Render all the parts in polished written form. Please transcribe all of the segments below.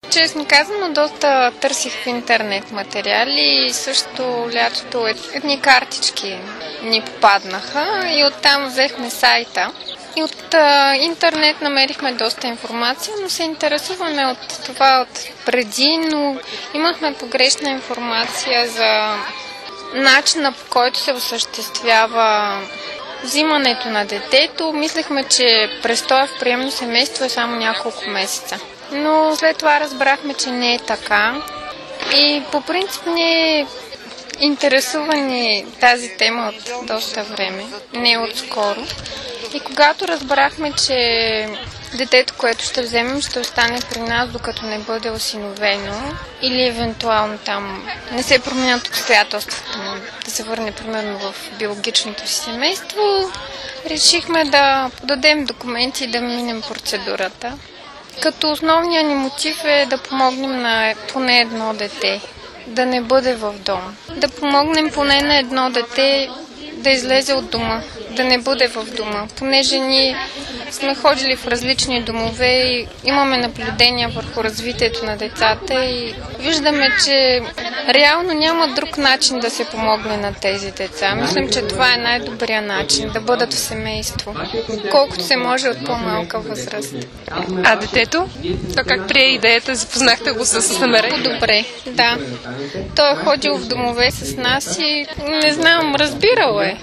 Честно казано, доста търсих в интернет материали и също лятото едни картички ни попаднаха и оттам взехме сайта. И от интернет намерихме доста информация, но се интересуваме от това от преди, но имахме погрешна информация за начина, по който се осъществява взимането на детето. Мислехме, че престоя в приемно семейство е само няколко месеца. Но след това разбрахме, че не е така. И по принцип не интересува ни тази тема от доста време, не отскоро. И когато разбрахме, че детето, което ще вземем, ще остане при нас, докато не бъде осиновено или евентуално там не се променят обстоятелствата, да се върне примерно в биологичното си семейство, решихме да подадем документи и да минем процедурата. Като основният ни мотив е да помогнем на поне едно дете, да не бъде в дом. Да помогнем поне на едно дете да излезе от дома, да не бъде в дома. Понеже ние сме ходили в различни домове и имаме наблюдения върху развитието на децата и виждаме, че реално няма друг начин да се помогне на тези деца. Мислим, че това е най-добрият начин, да бъдат в семейство, колкото се може от по-малка възраст. А детето? То как прие идеята? Запознахте го с намерение? Добре, да. Той е ходил в домове с нас и не знам, разбирал е.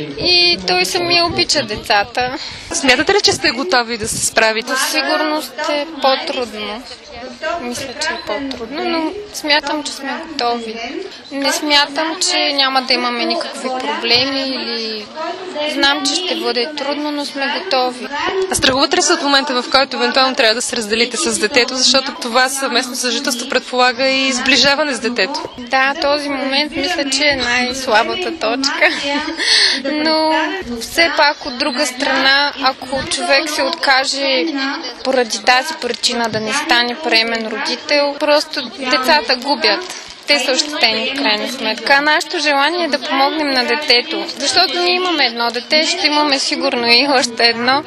И той самия обича децата. Смятате ли, че сте готови да се справите? Със сигурност е по-трудно. Мисля, че е по-трудно, но смятам, че сме готови. Не смятам, че няма да имаме никакви проблеми или знам, че ще бъде трудно, но сме готови. А страхувате ли се от момента, в който евентуално трябва да се разделите с детето, защото това съвместно съжителство предполага и сближаване с детето? Да, този момент мисля, че е най-слабата точка. Но все пак от друга страна, ако човек се откаже поради тази причина да не стане приемен родител, просто децата губят. Те са ощетени в крайна сметка. Нашето желание е да помогнем на детето, защото ние имаме едно дете, ще имаме сигурно и още едно,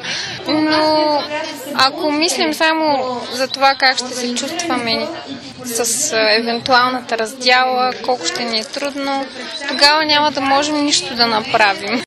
но ако мислим само за това как ще се чувстваме с евентуалната раздяла, колко ще ни е трудно, тогава няма да можем нищо да направим.